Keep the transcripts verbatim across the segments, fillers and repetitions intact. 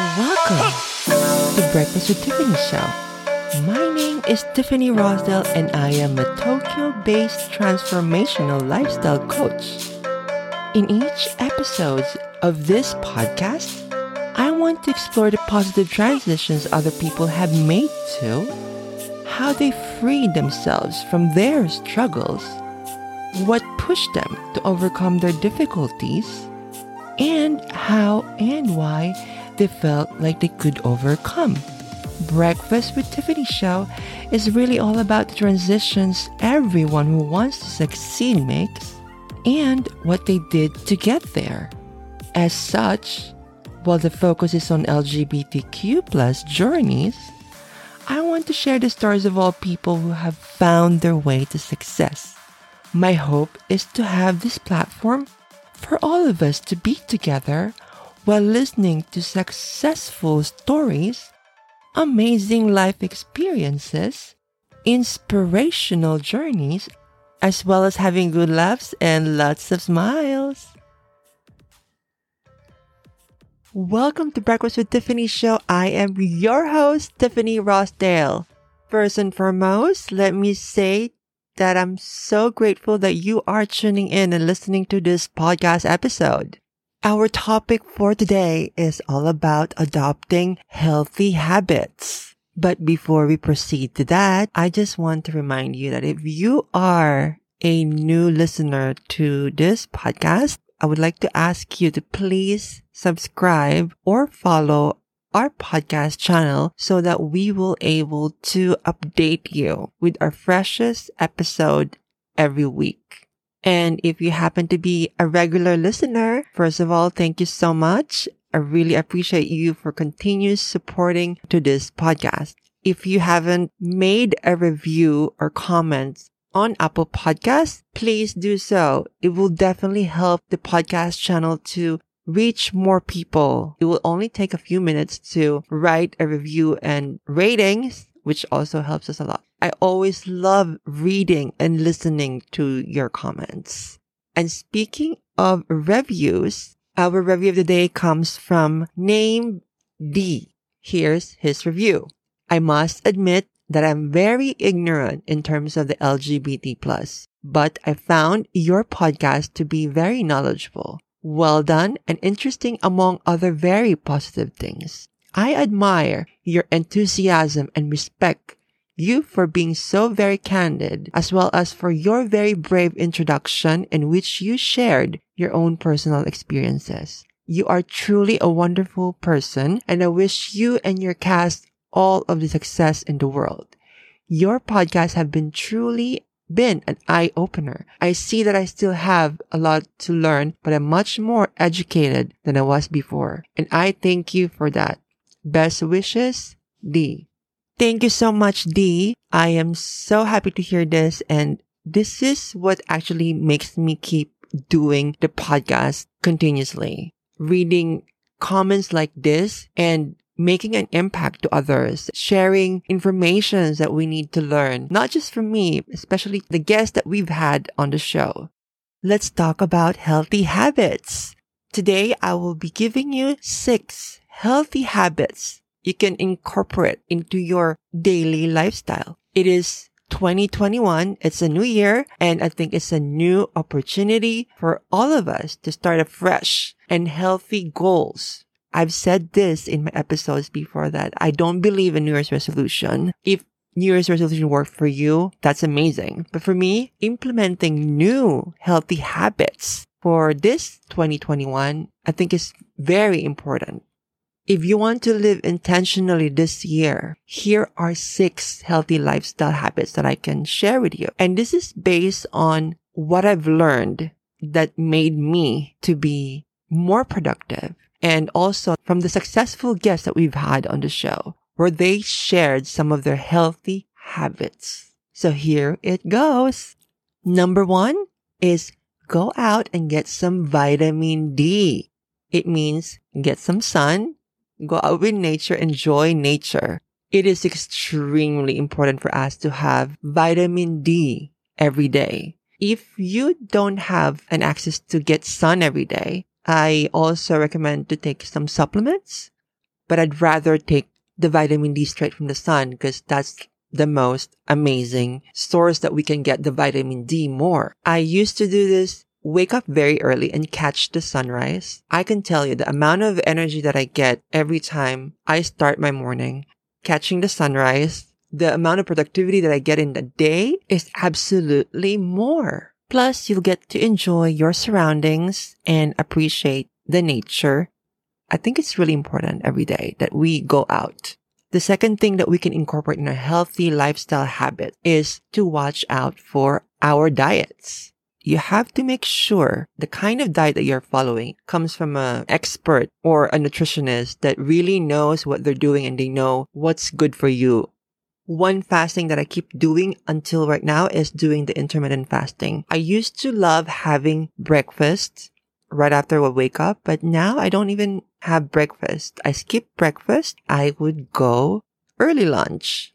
Welcome to Breakfast with Tiffany show. My name is Tiffany Rosdell and I am a Tokyo-based transformational lifestyle coach. In each episode of this podcast, I want to explore the positive transitions other people have made to, how they freed themselves from their struggles, what pushed them to overcome their difficulties, and how and why they felt like they could overcome. Breakfast with Tiffany show is really all about the transitions everyone who wants to succeed makes and what they did to get there. As such, while the focus is on L G B T Q plus journeys, I want to share the stories of all people who have found their way to success. My hope is to have this platform for all of us to be together while listening to successful stories, amazing life experiences, inspirational journeys, as well as having good laughs and lots of smiles. Welcome to Breakfast with Tiffany show. I am your host, Tiffany Rosdale. First and foremost, let me say that I'm so grateful that you are tuning in and listening to this podcast episode. Our topic for today is all about adopting healthy habits. But before we proceed to that, I just want to remind you that if you are a new listener to this podcast, I would like to ask you to please subscribe or follow our podcast channel so that we will able to update you with our freshest episode every week. And if you happen to be a regular listener, first of all, thank you so much. I really appreciate you for continuous supporting to this podcast. If you haven't made a review or comments on Apple Podcasts, please do so. It will definitely help the podcast channel to reach more people. It will only take a few minutes to write a review and ratings, which also helps us a lot. I always love reading and listening to your comments. And speaking of reviews, our review of the day comes from Name D. Here's his review. I must admit that I'm very ignorant in terms of the L G B T plus, but I found your podcast to be very knowledgeable, well done, and interesting among other very positive things. I admire your enthusiasm and respect you for being so very candid, as well as for your very brave introduction in which you shared your own personal experiences. You are truly a wonderful person, and I wish you and your cast all of the success in the world. Your podcasts have been truly been an eye-opener. I see that I still have a lot to learn, but I'm much more educated than I was before, and I thank you for that. Best wishes, D. Thank you so much, D. I am so happy to hear this, and this is what actually makes me keep doing the podcast continuously. Reading comments like this and making an impact to others, sharing information that we need to learn, not just from me, especially the guests that we've had on the show. Let's talk about healthy habits. Today, I will be giving you six healthy habits you can incorporate into your daily lifestyle. It is twenty twenty-one. It's a new year, and I think it's a new opportunity for all of us to start afresh and healthy goals. I've said this in my episodes before that I don't believe in New Year's resolution. If New Year's resolution worked for you, that's amazing. But for me, implementing new healthy habits for this twenty twenty-one, I think is very important. If you want to live intentionally this year, here are six healthy lifestyle habits that I can share with you. And this is based on what I've learned that made me to be more productive. And also from the successful guests that we've had on the show, where they shared some of their healthy habits. So here it goes. Number one is go out and get some vitamin D. It means get some sun, go out with nature, enjoy nature. It is extremely important for us to have vitamin D every day. If you don't have an access to get sun every day, I also recommend to take some supplements. but I'd rather take the vitamin D straight from the sun because that's the most amazing source that we can get the vitamin D more. I used to do this, wake up very early and catch the sunrise. I can tell you the amount of energy that I get every time I start my morning catching the sunrise, the amount of productivity that I get in the day is absolutely more. Plus, you'll get to enjoy your surroundings and appreciate the nature. I think it's really important every day that we go out. The second thing that we can incorporate in a healthy lifestyle habit is to watch out for our diets. You have to make sure the kind of diet that you're following comes from an expert or a nutritionist that really knows what they're doing and they know what's good for you. One fasting that I keep doing until right now is doing the intermittent fasting. I used to love having breakfast right after I wake up, but now I don't even have breakfast. I skip breakfast. I would go early lunch.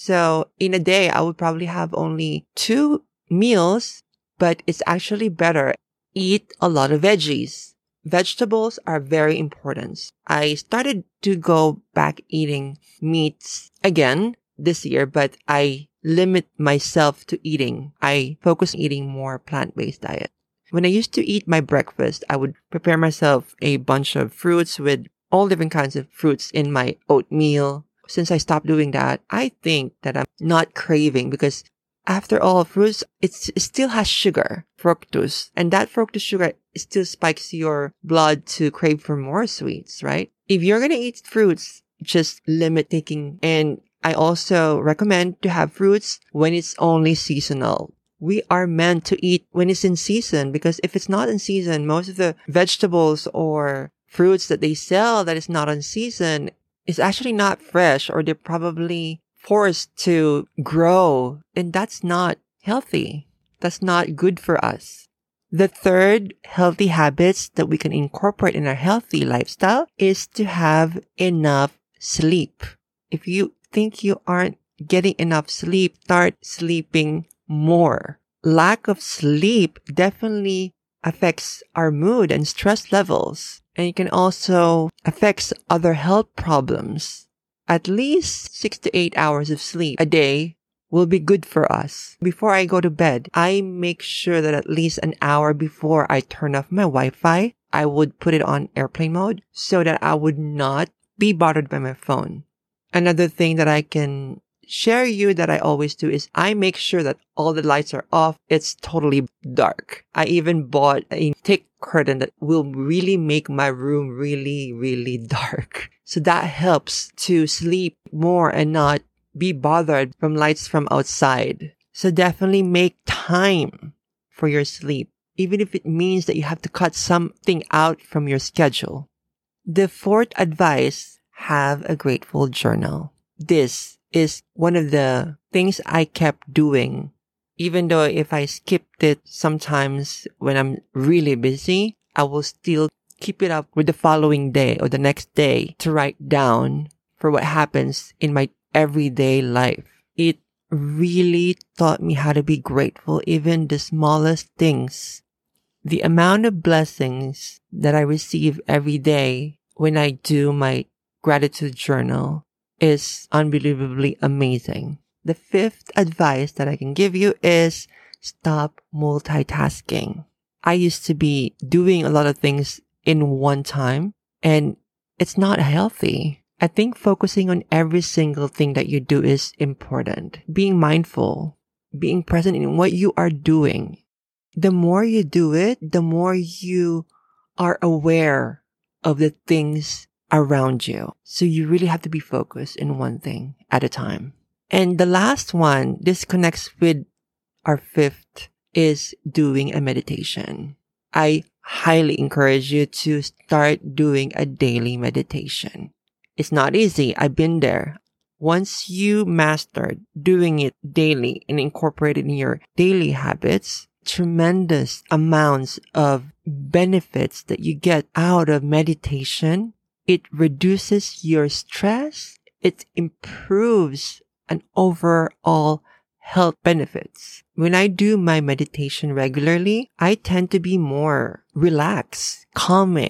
So in a day, I would probably have only two meals, but it's actually better. Eat a lot of veggies. Vegetables are very important. I started to go back eating meats again this year, but I limit myself to eating. I focus on eating more plant-based diet. When I used to eat my breakfast, I would prepare myself a bunch of fruits with all different kinds of fruits in my oatmeal. Since I stopped doing that, I think that I'm not craving because after all, fruits, it's, it still has sugar, fructose. And that fructose sugar still spikes your blood to crave for more sweets, right? If you're going to eat fruits, just limit taking. And I also recommend to have fruits when it's only seasonal. We are meant to eat when it's in season because if it's not in season, most of the vegetables or fruits that they sell that is not in season is actually not fresh, or they're probably forced to grow, and that's not healthy. That's not good for us. The third healthy habits that we can incorporate in our healthy lifestyle is to have enough sleep. If you think you aren't getting enough sleep, start sleeping more. Lack of sleep definitely affects our mood and stress levels, and it can also affect other health problems. At least six to eight hours of sleep a day will be good for us. Before I go to bed, I make sure that at least an hour before I turn off my Wi-Fi, I would put it on airplane mode so that I would not be bothered by my phone. Another thing that I can share you that I always do is I make sure that all the lights are off. It's totally dark. I even bought a thick curtain that will really make my room really, really dark. So that helps to sleep more and not be bothered from lights from outside. So definitely make time for your sleep, even if it means that you have to cut something out from your schedule. The fourth advice, have a grateful journal. This is one of the things I kept doing, even though if I skipped it sometimes when I'm really busy, I will still keep it up with the following day or the next day to write down for what happens in my everyday life. It really taught me how to be grateful, even the smallest things. The amount of blessings that I receive every day when I do my gratitude journal is unbelievably amazing. The fifth advice that I can give you is stop multitasking. I used to be doing a lot of things in one time, and it's not healthy. I think focusing on every single thing that you do is important. Being mindful, being present in what you are doing. The more you do it, the more you are aware of the things around you. So you really have to be focused in one thing at a time. And the last one, this connects with our fifth, is doing a meditation. I highly encourage you to start doing a daily meditation. It's not easy. I've been there. Once you mastered doing it daily and incorporate it in your daily habits, tremendous amounts of benefits that you get out of meditation. It reduces your stress. It improves an overall health benefits. When I do my meditation regularly, I tend to be more relaxed, calming.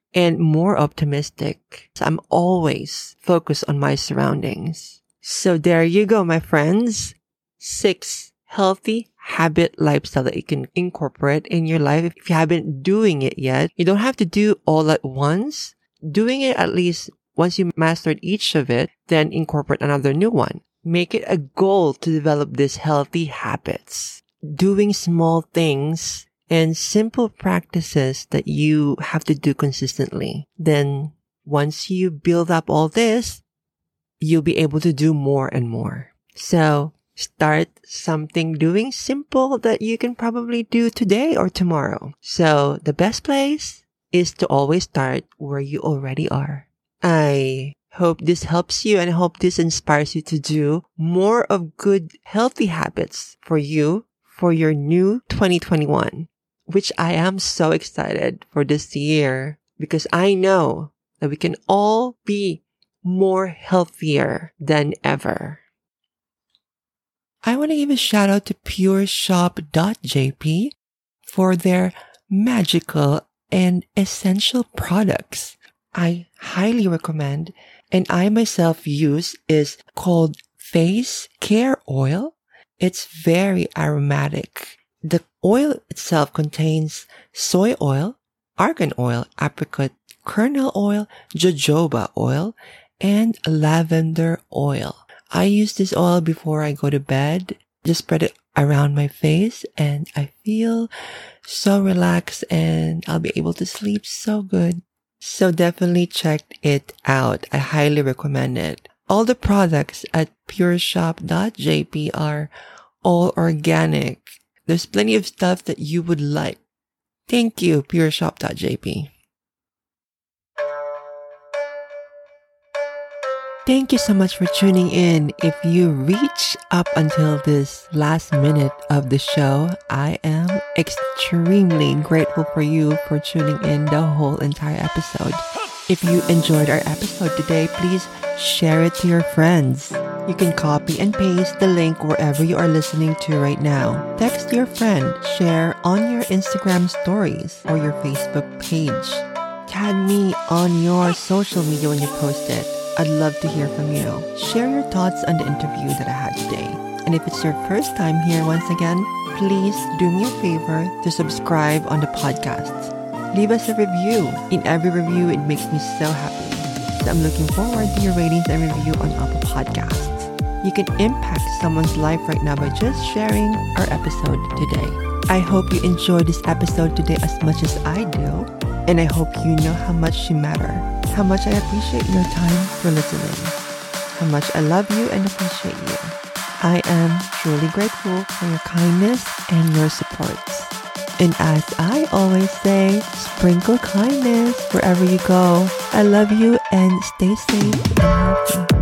and more optimistic. So I'm always focused on my surroundings. So there you go, my friends. Six healthy habit lifestyle that you can incorporate in your life. If you haven't doing it yet, you don't have to do all at once. Doing it at least once you mastered each of it, then incorporate another new one. Make it a goal to develop these healthy habits. Doing small things and simple practices that you have to do consistently. Then once you build up all this, you'll be able to do more and more. So start something doing simple that you can probably do today or tomorrow. So the best place is to always start where you already are. I hope this helps you and I hope this inspires you to do more of good, healthy habits for you for your new twenty twenty-one, which I am so excited for this year because I know that we can all be more healthier than ever. I want to give a shout out to pure shop dot j p for their magical and essential products. I highly recommend and I myself use is called Face Care Oil. It's very aromatic. The oil itself contains soy oil, argan oil, apricot kernel oil, jojoba oil, and lavender oil. I use this oil before I go to bed. Just spread it around my face and I feel so relaxed and I'll be able to sleep so good. So definitely check it out. I highly recommend it. All the products at pure shop dot j p are all organic. There's plenty of stuff that you would like. Thank you, pure shop dot j p. Thank you so much for tuning in. If you reach up until this last minute of the show, I am extremely grateful for you for tuning in the whole entire episode. If you enjoyed our episode today, please share it to your friends. You can copy and paste the link wherever you are listening to right now. Text your friend, share on your Instagram stories or your Facebook page. Tag me on your social media when you post it. I'd love to hear from you. Share your thoughts on the interview that I had today. And if it's your first time here once again, please do me a favor to subscribe on the podcast. Leave us a review. In every review, it makes me so happy. So I'm looking forward to your ratings and review on Apple Podcasts. You can impact someone's life right now by just sharing our episode today. I hope you enjoyed this episode today as much as I do. And I hope you know how much you matter. How much I appreciate your time for listening. How much I love you and appreciate you. I am truly grateful for your kindness and your support. And as I always say, sprinkle kindness wherever you go. I love you and stay safe and healthy.